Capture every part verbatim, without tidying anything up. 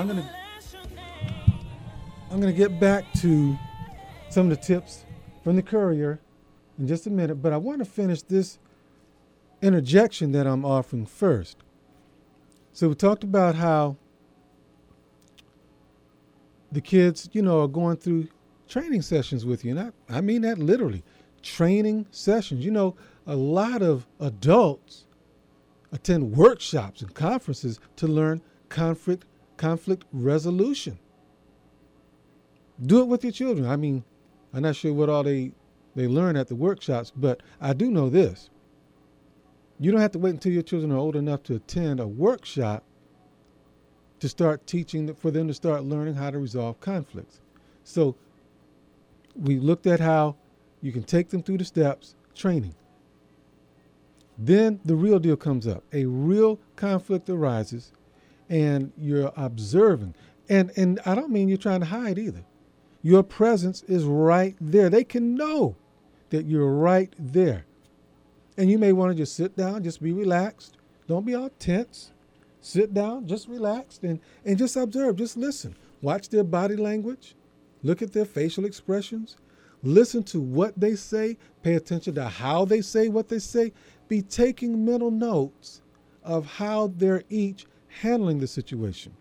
I'm gonna I'm gonna get back to some of the tips from the courier in just a minute, but I want to finish this interjection that I'm offering first. So we talked about how the kids, you know, are going through training sessions with you. And I, I mean that literally. Training sessions. You know, a lot of adults attend workshops and conferences to learn conflict conflict resolution. Do it with your children. I mean, I'm not sure what all they, they learn at the workshops, but I do know this. You don't have to wait until your children are old enough to attend a workshop to start teaching, for them to start learning how to resolve conflicts. So we looked at how you can take them through the steps, training. Then the real deal comes up. A real conflict arises and you're observing. And, and I don't mean you're trying to hide either. Your presence is right there. They can know that you're right there. And you may want to just sit down, just be relaxed. Don't be all tense. Sit down, just relax and, and just observe, just listen. Watch their body language. Look at their facial expressions. Listen to what they say. Pay attention to how they say what they say. Be taking mental notes of how they're each handling the situation.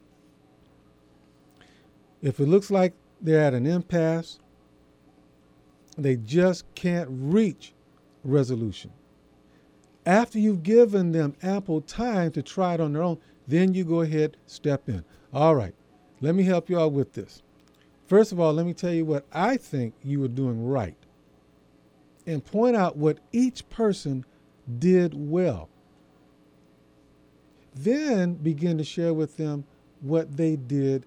If it looks like they're at an impasse, they just can't reach resolution. After you've given them ample time to try it on their own, then you go ahead, step in. All right, let me help you out with this. First of all, let me tell you what I think you were doing right and point out what each person did well. Then begin to share with them what they did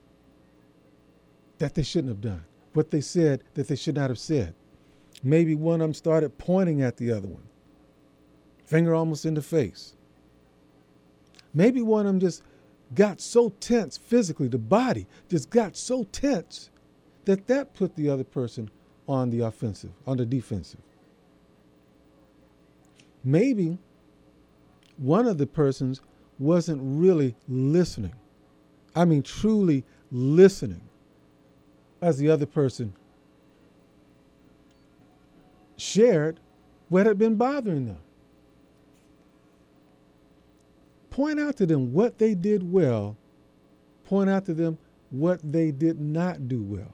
that they shouldn't have done, what they said that they should not have said. Maybe one of them started pointing at the other one, finger almost in the face. Maybe one of them just got so tense physically, the body just got so tense that that put the other person on the offensive, on the defensive. Maybe one of the persons wasn't really listening. I mean, truly listening as the other person shared what had been bothering them. Point out to them what they did well. Point out to them what they did not do well.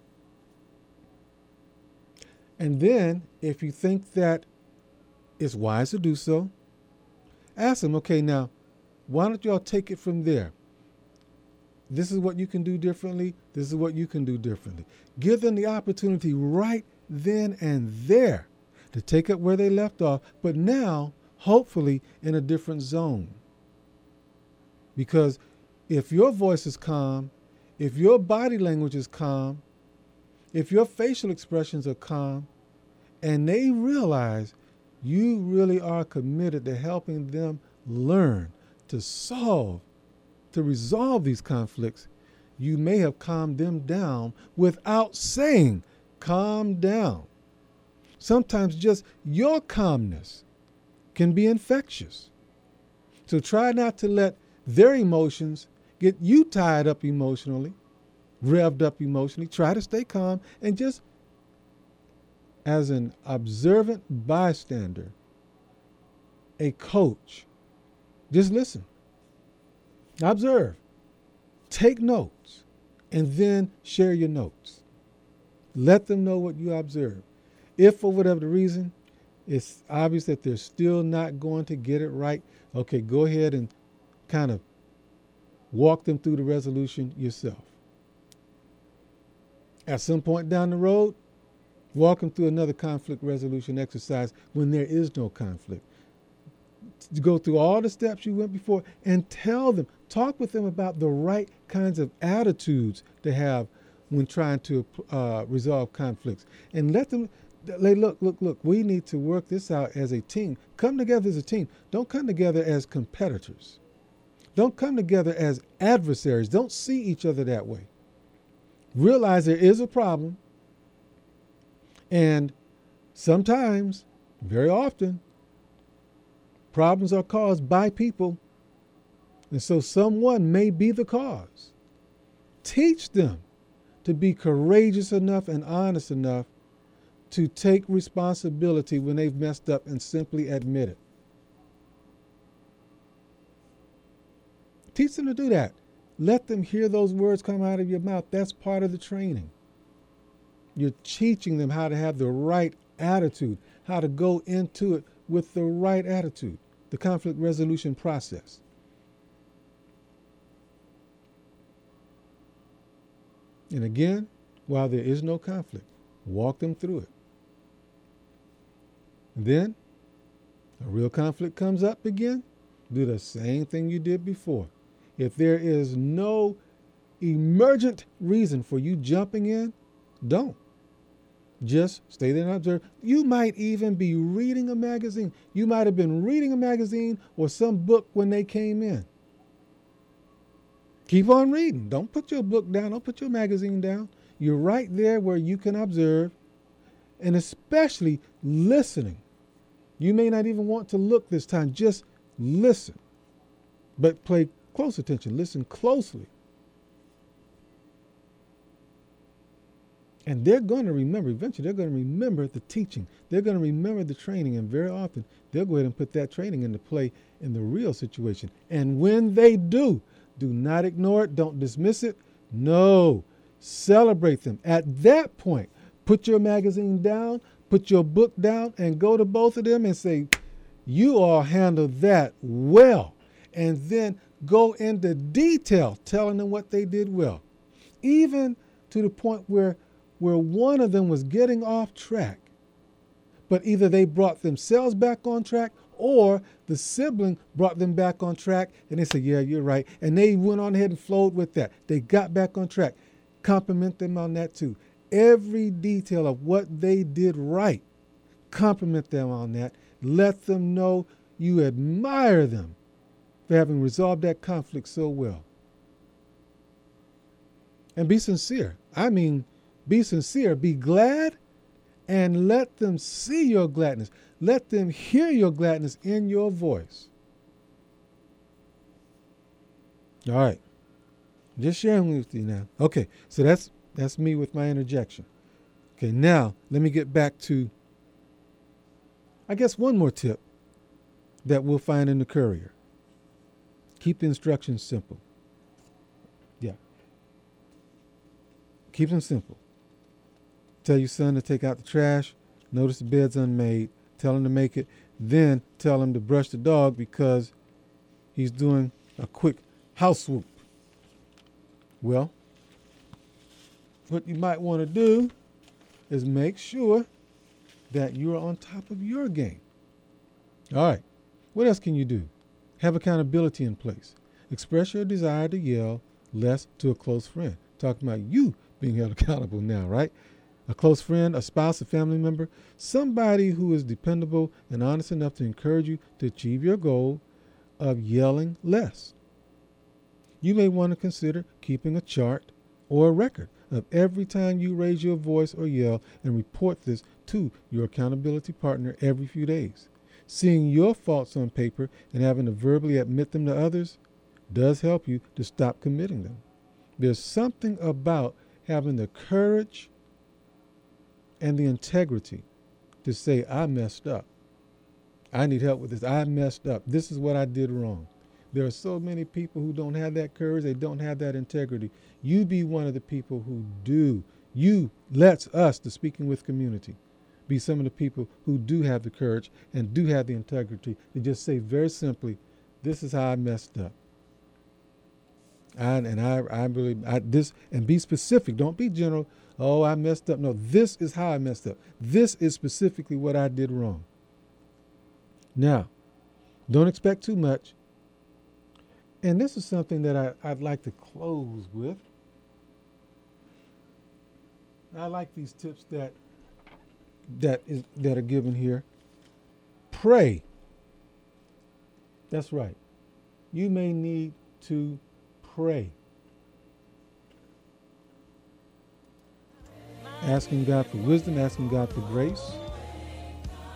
And then, if you think that it's wise to do so, ask them, okay, now, why don't y'all take it from there? This is what you can do differently. This is what you can do differently. Give them the opportunity right then and there to take up where they left off, but now, hopefully, in a different zone. Because if your voice is calm, if your body language is calm, if your facial expressions are calm, and they realize you really are committed to helping them learn to solve, to resolve these conflicts, you may have calmed them down without saying, calm down. Sometimes just your calmness can be infectious. So try not to let their emotions get you tied up emotionally, revved up emotionally. Try to stay calm and just, as an observant bystander, a coach, just listen. Observe. Take notes. And then share your notes. Let them know what you observe. If for whatever reason it's obvious that they're still not going to get it right, okay, go ahead and kind of walk them through the resolution yourself. At some point down the road, walk them through another conflict resolution exercise when there is no conflict. To go through all the steps you went before and tell them, talk with them about the right kinds of attitudes to have when trying to uh, resolve conflicts. And let them, they look, look, look, we need to work this out as a team. Come together as a team. Don't come together as competitors. Don't come together as adversaries. Don't see each other that way. Realize there is a problem. And sometimes, very often, problems are caused by people And so someone may be the cause. Teach them to be courageous enough and honest enough to take responsibility when they've messed up and simply admit it. Teach them to do that. Let them hear those words come out of your mouth. That's part of the training. You're teaching them how to have the right attitude, how to go into it with the right attitude, the conflict resolution process. And again, while there is no conflict, walk them through it. And then, a real conflict comes up again, do the same thing you did before. If there is no emergent reason for you jumping in, don't. Just stay there and observe. You might even be reading a magazine. You might have been reading a magazine or some book when they came in. Keep on reading. Don't put your book down. Don't put your magazine down. You're right there where you can observe, and especially listening. You may not even want to look this time. Just listen. But pay close attention. Listen closely. And they're going to remember, eventually they're going to remember the teaching. They're going to remember the training, and very often they'll go ahead and put that training into play in the real situation. And when they do, do not ignore it. Don't dismiss it. No, celebrate them. At that point, put your magazine down, put your book down, and go to both of them and say, you all handled that well. And then go into detail telling them what they did well. Even to the point where where one of them was getting off track, but either they brought themselves back on track or the sibling brought them back on track, and they said, yeah, you're right. And they went on ahead and flowed with that. They got back on track. Compliment them on that too. Every detail of what they did right, compliment them on that. Let them know you admire them for having resolved that conflict so well. And be sincere. I mean, be sincere. Be glad, and let them see your gladness. Let them hear your gladness in your voice. All right. Just sharing with you now. Okay, so that's that's me with my interjection. Okay, now let me get back to, I guess, one more tip that we'll find in the Courier. Keep the instructions simple. Yeah. Keep them simple. Tell your son to take out the trash. Notice the bed's unmade. Tell him to make it. Then tell him to brush the dog because he's doing a quick house swoop. Well, what you might want to do is make sure that you're on top of your game. All right. What else can you do? Have accountability in place. Express your desire to yell less to a close friend. Talking about you being held accountable now, right? A close friend, a spouse, a family member, somebody who is dependable and honest enough to encourage you to achieve your goal of yelling less. You may want to consider keeping a chart or a record of every time you raise your voice or yell and report this to your accountability partner every few days. Seeing your faults on paper and having to verbally admit them to others does help you to stop committing them. There's something about having the courage and the integrity to say, I messed up. I need help with this. I messed up. This is what I did wrong. There are so many people who don't have that courage. They don't have that integrity. You be one of the people who do. You lets us, the Speaking With community, be some of the people who do have the courage and do have the integrity to just say very simply, this is how I messed up. I, and I, I really, I, this, and be specific. Don't be general. Oh, I messed up. No, this is how I messed up. This is specifically what I did wrong. Now, don't expect too much. And this is something that I, I'd like to close with. I like these tips that that is that are given here. Pray. That's right. You may need to pray. Asking God for wisdom, asking God for grace,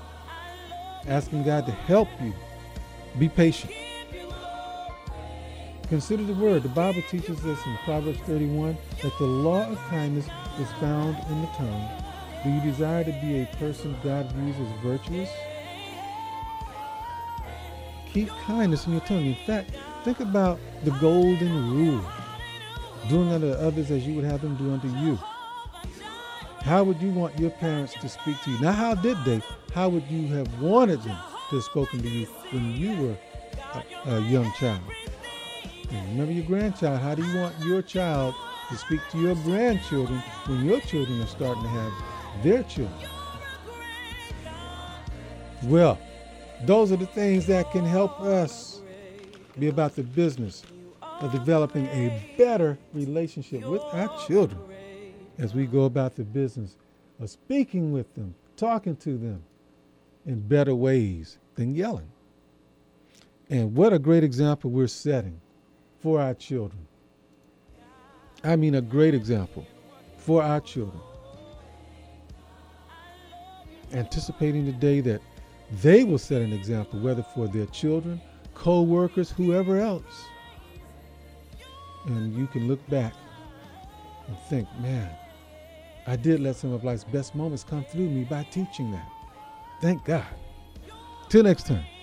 asking God to help you. Be patient. Consider the word. The Bible teaches us in Proverbs thirty-one that the law of kindness is found in the tongue. Do you desire to be a person God views as virtuous? Keep kindness in your tongue. In fact, think about the golden rule. Doing unto others as you would have them do unto you. How would you want your parents to speak to you? Not how did they, how would you have wanted them to have spoken to you when you were a, a young child? And remember your grandchild. How do you want your child to speak to your grandchildren when your children are starting to have their children? Well, those are the things that can help us be about the business of developing a better relationship with our children as we go about the business of speaking with them, talking to them in better ways than yelling. And what a great example we're setting for our children. I mean, a great example for our children. Anticipating the day that they will set an example, whether for their children, co-workers, whoever else. And you can look back and think, man, I did let some of life's best moments come through me by teaching that. Thank God. Till next time.